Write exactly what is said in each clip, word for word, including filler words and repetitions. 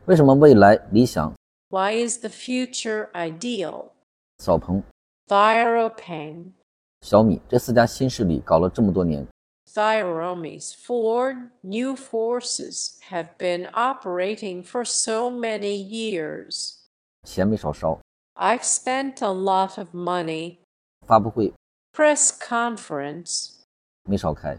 为什么未来理想？ Why is the future ideal? 小鹏、 Thyropane. 小米这四家新势力搞了这么多年， Thyromy's four new forces have been operating for so many years. 钱没少烧， I've spent a lot of money. 发布会 Press conference. 没少开，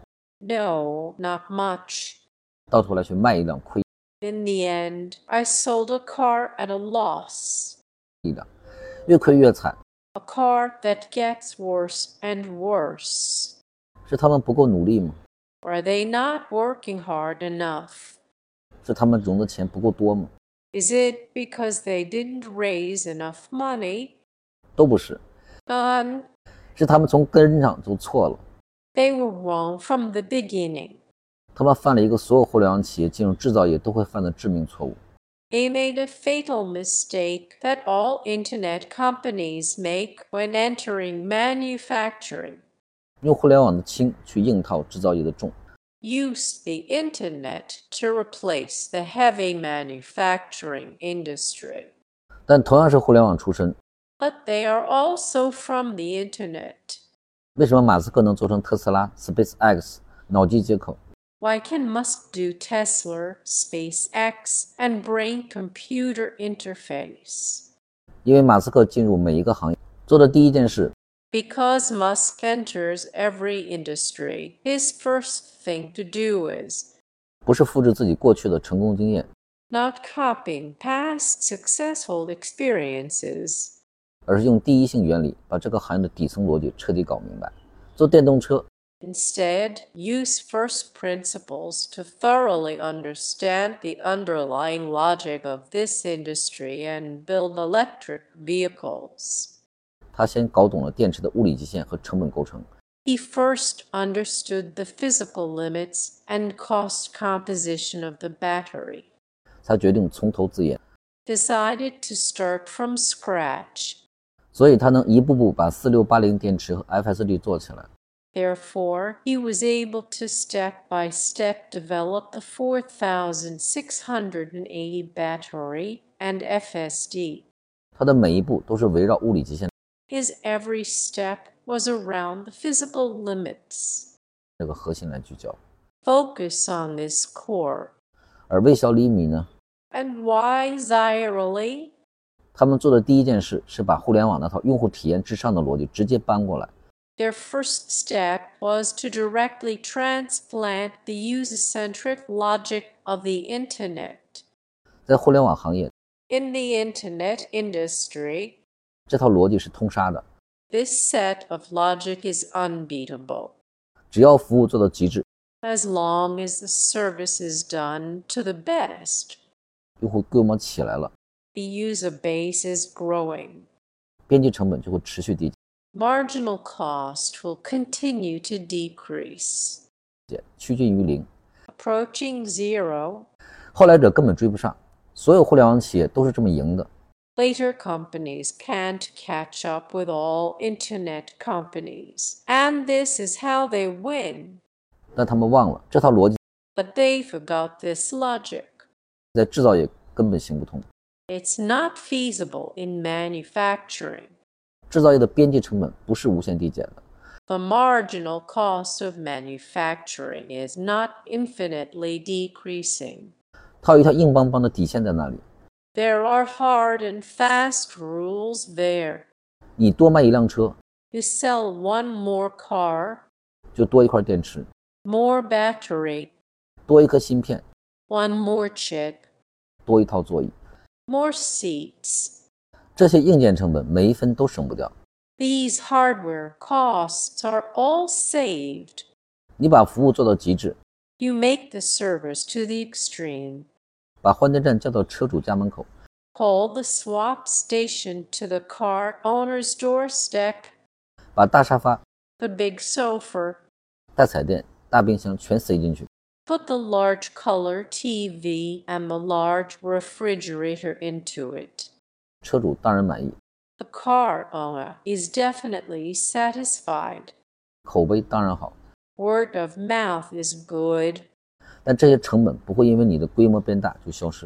No, not much. 到头来却卖一辆亏 In the end, I sold a car at a loss. 一辆，越亏越惨。 A car that gets worse and worse. 是他们不够努力吗？ Are they not working hard enough? 是他们融的钱不够多吗？ Is it because they didn't raise enough money? 都不是， None. 是他们从根上就错了。 They were wrong from the beginning. 他们犯了一个所有互联网企业进入制造业都会犯的致命错误。 They made a fatal mistake that all internet companies make when entering manufacturing. 用互联网的轻去硬套制造业的重， Use the internet to replace the heavy manufacturing industry. 但同样是互联网出身， But they are also from the internet. 为什么马斯克能做成特斯拉、SpaceX、脑机接口？ Why can Musk do Tesla, SpaceX, and brain computer interface? 因为马斯克进入每一个行业做的第一件事， Because Musk enters every industry, his first thing to do is 不是复制自己过去的成功经验， not copying past successful experiences, 而是用第一性原理把这个行业的底层逻辑彻底搞明白。做电动车， Instead, use first principles to thoroughly understand the underlying logic of this industry and build electric vehicles. 他先搞懂了电池的物理极限和成本构成， He first understood the physical limits and cost composition of the battery, 才决定从头自研， decided to start from scratch. 所以他能一步步把四六八零电池和 F S D 做起来。 Therefore, he was able to step by step develop the four thousand six hundred eighty battery and F S D. 他的每一步都是围绕物理极限 His every step was around the physical limits. 这个核心来聚焦。 Focus on this core. 而魏小李米呢， And why Xirely? 他们做的第一件事是把互联网那套用户体验至上的逻辑直接搬过来。 Their first step was to directly transplant the user-centric logic of the Internet. 在互联网行业， In the Internet industry, 这套逻辑是通杀的， this set of logic is unbeatable. 只要服务做到极致， As long as the service is done to the best, 用户规模起来了， the user base is growing. 边际成本就会持续递减， Marginal cost will continue to decrease. 趋近于零。 Approaching zero, 后来者根本追不上，所有互联网企业都是这么赢的。 later companies can't catch up with all internet companies, and this is how they win. 但他们忘了这套逻辑 But they forgot this logic. 在制造业根本行不通。 It's not feasible in manufacturing. 制造业的边际成本不是无限递减的， The marginal cost of manufacturing is not infinitely decreasing. 它有一条硬邦邦的底线在那里。 There are hard and fast rules there. 你多卖一辆车， You sell one more car, 就多一块电池， more battery, 多一颗芯片， one more chip, 多一套座椅。 more seats. 这些硬件成本每一分都省不掉。 These hardware costs are all saved. 你把服务做到极致， You make the service to the extreme. 把换电站交到车主家门口， Call the swap station to the car owner's doorstep. 把大沙发、 The big sofa. 大彩电、大冰箱全塞进去， Put the large color T V and the large refrigerator into it. 车主当然满意， The car owner is definitely satisfied. 口碑当然好。 Word of mouth is good. 但这些成本不会因为你的规模变大就消失。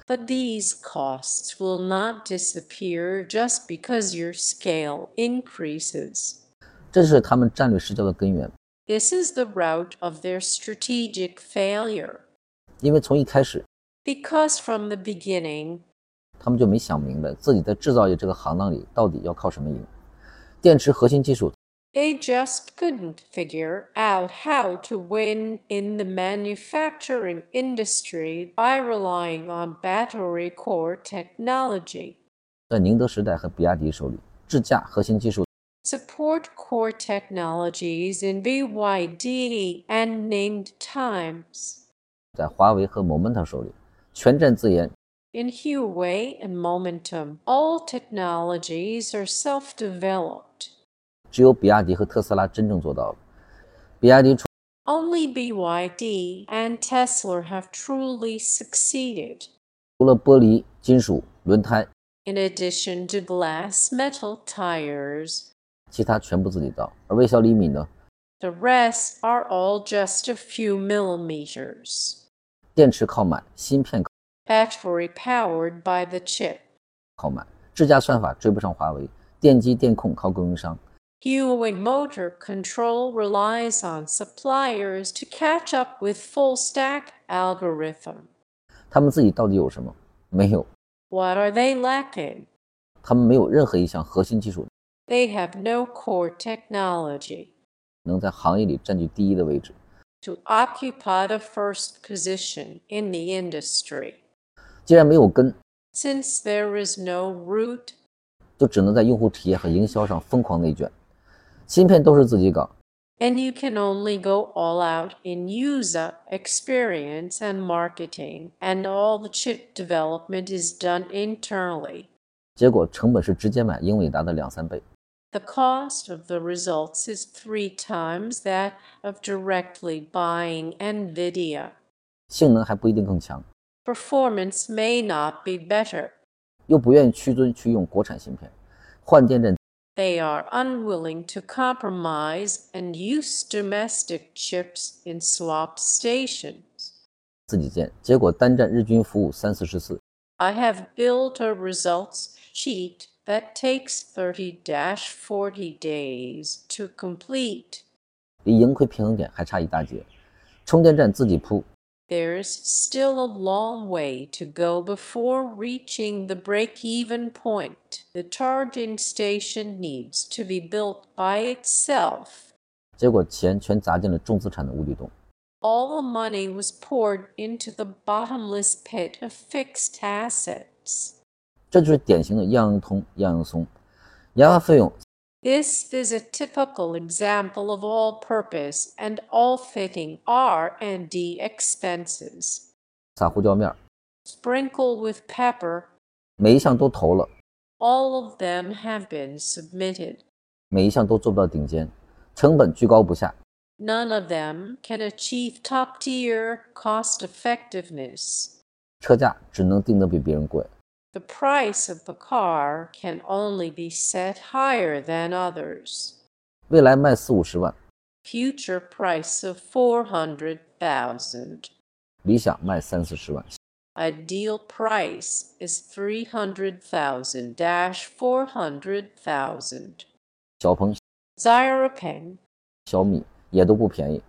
But these costs will not disappear just because your scale increases. 这是他们战略失焦的根源。 This is the root of their strategic failure. 因为从一开始 Because from the beginning, 他们就没想明白自己在制造业这个行当里到底要靠什么赢。电池核心技术 they just couldn't figure out how to win in the manufacturing industry by relying on battery core technology. 在宁德时代和比亚迪手里，智驾核心技术 Support core technologies in B Y D and named times. 在华为和 Momenta 手里，全站自研。 In Huawei and Momentum, all technologies are self-developed. 只有比亚迪和特斯拉真正做到了。比亚迪除 Only B Y D and Tesla have truly succeeded. 除了玻璃、金属、轮胎， In addition to glass, metal, tires, 其他全部自己造。而微小厘米呢？ the rest are all just a few millimeters. 电池靠买，芯片 Battery powered by the chip. 靠买，智驾算法追不上华为，电机电控靠供应商。 Huawei Motor Control relies on suppliers to catch up with full-stack algorithm. 他们自己到底有什么？没有， What are they lacking? 他们没有任何一项核心技术 They have no core technology 能在行业里占据第一的位置。 to occupy the first position in the industry. 既然没有根， Since there is no root, 就只能在用户体验和营销上疯狂内卷。芯片都是自己搞， and you can only go all out in user experience and marketing, and all the chip development is done internally. 结果成本是直接买英伟达的两三倍。 The cost of the results is three times that of directly buying NVIDIA. 性能还不一定更强， Performance may not be better. 又不愿意屈尊去用国产芯片，换电站 They are unwilling to compromise and use domestic chips in swap stations. 自己建，结果单站日均服务三四十次， I have built a results sheet that takes thirty to forty days to complete. 离盈亏平衡点还差一大截。充电站自己铺， There's still a long way to go before reaching the break-even point. The charging station needs to be built by itself. 结果钱全砸进了重资产的无底洞。 All the money was poured into the bottomless pit of fixed assets. 这就是典型的样样通样样松。研发费用 This is a typical example of all-purpose and all-fitting R and D expenses. 撒胡椒面， Sprinkle with pepper. 每一项都投了， All of them have been submitted. 每一项都做不到顶尖，成本居高不下， None of them can achieve top-tier cost-effectiveness. 车价只能定得比别人贵。 The price of the car can only be set higher than others. 未来卖四五十万， Future price of four hundred thousand. 理想卖三四十万。 Ideal price is three hundred thousand to four hundred thousand. 小鹏、 Xiaopeng. 小米也都不便宜，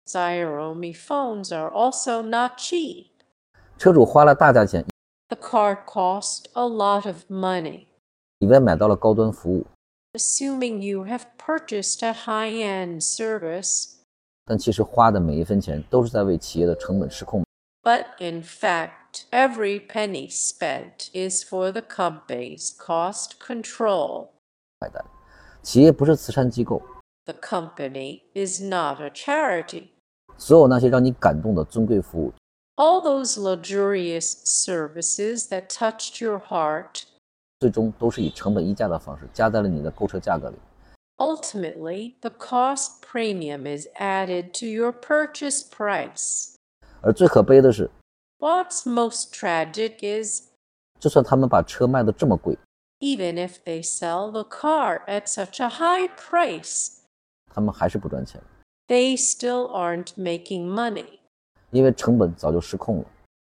Xiaomi phones are also not cheap. 车主花了大价钱， The car cost a lot of money. 以为买到了高端服务， Assuming you have purchased a high-end service, 但其实花的每一分钱都是在为企业的成本失控 but in fact, every penny spent is for the company's cost control. 买单。企业不是慈善机构， The company is not a charity. 所有那些让你感动的尊贵服务， All those luxurious services that touched your heart, 最终都是以成本溢价的方式加在了你的购车价格里。 ultimately, the cost premium is added to your purchase price. 而最可悲的是， What's most tragic is, 就算他们把车卖得这么贵， even if they sell the car at such a high price, 他们还是不赚钱， they still aren't making money. 因为成本早就失控了。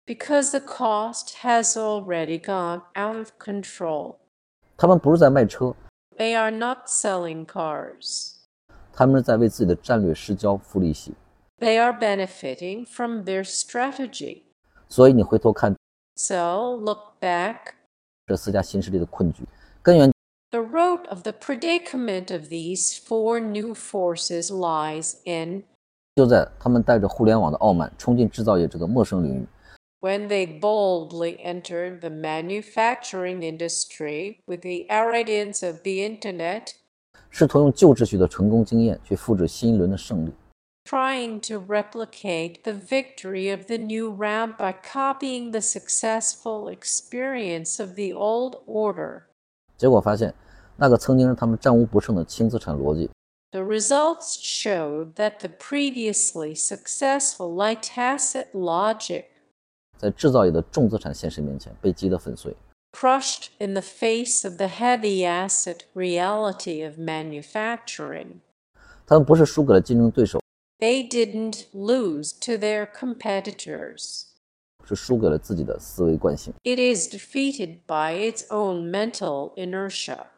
because the cost has already gone out of control. 他们不是在卖车， They are not selling cars. 他们是在为自己的战略失焦付利息。 They are benefiting from their strategy. 所以你回头看 So look back. 这四家新势力的困局，根源 The root of the predicament of these four new forces lies in 就在他们带着互联网的傲慢冲进制造业这个陌生领域， when they boldly entered the manufacturing industry with the arrogance of the Internet, 试图用旧秩序的成功经验去复制新一轮的胜利。 trying to replicate the victory of the new round by copying the successful experience of the old order. 结果发现，那个曾经让他们战无不胜的轻资产逻辑， The results showed that the previously successful light asset logic 在制造业的重资产现实面前被击得粉碎。 crushed in the face of the heavy asset reality of manufacturing. 他们不是输给了竞争对手， They didn't lose to their competitors. 是输给了自己的思维惯性。 It is defeated by its own mental inertia.